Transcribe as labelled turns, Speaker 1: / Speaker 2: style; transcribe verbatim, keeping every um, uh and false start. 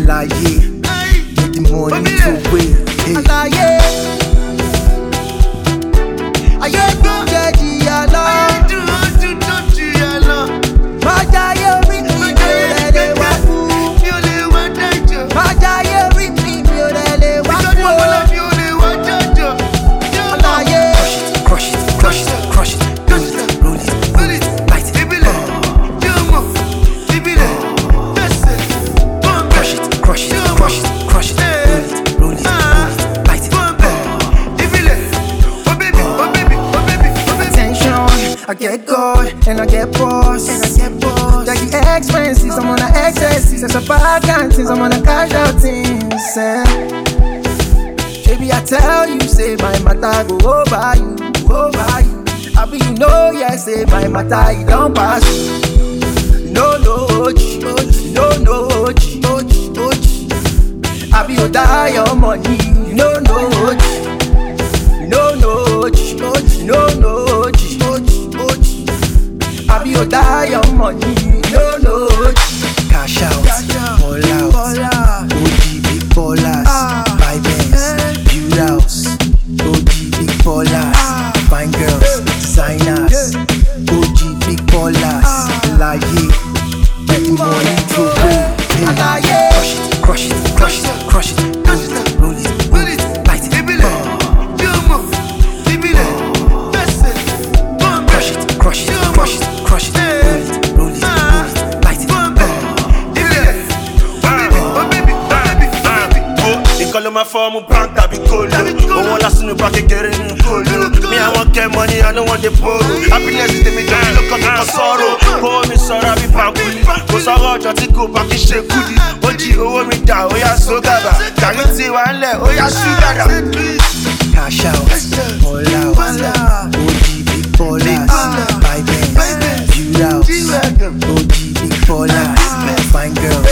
Speaker 1: Alaye, get the money to wait. Alaye, ayé tó jẹ́ jìyà lọ. Májàyé orí mi mi ò rẹ̀ lè wá kú. Májàyé orí mi mi ò rẹ̀ lè wá kú. Alaye, crush it, crush it, crush it, roll it, roll it, roll it, light it. Crush it, crush it, crush it, crush it, roll it, roll it, roll it, light it. I get God and I get boss, and I get boss. Like the expenses, I'm on the excesses. There's a bad kind things, I'm on the cash out things. Eh. Baby, I tell you, say my matter go over you, over you. I be you know, yeah, say my matter, you don't pass. No, no, ochi, ochi, no, no, ochi, ochi, ochi. I be you die your money, no, no, ochi, no, no, ochi, ochi, no, no, ochi, ochi. I be your die your money, no no. Cash out, ball out, O G big ballers, buy bands, build house, O G big ballers, fine girls, designers, O G big ballers, Alaye, get the money to pay. Alaye, crush it, crush it, crush it, crush it, roll it, roll it, light it. Crush it, crush it, crush it. Crush it, roll it, roll it, roll it, light it.
Speaker 2: Ìkọlù máa fọ́ mú bank tàbí kolo. Owó lásán ní bá kékeré ní kolo. Me I wan get money, I no wan dey borrow. Happiness is tèmi jẹ́ ló kọ́ mi kọ́ sọ̀rọ̀. Owó mi sọ̀rọ̀ àbí pàǹkúlì. Kò sọ̀rọ̀ ọjọ́ tí kò bá kí ṣe kúlì. Ó jí owó mi dà, ó yá só gàbà. Gàrí tí wà ń lẹ̀, ó yá ṣú gàdà.
Speaker 1: Cash out, ball out, O G big ballers, buy bands, build house, O G big ballers, fine girls,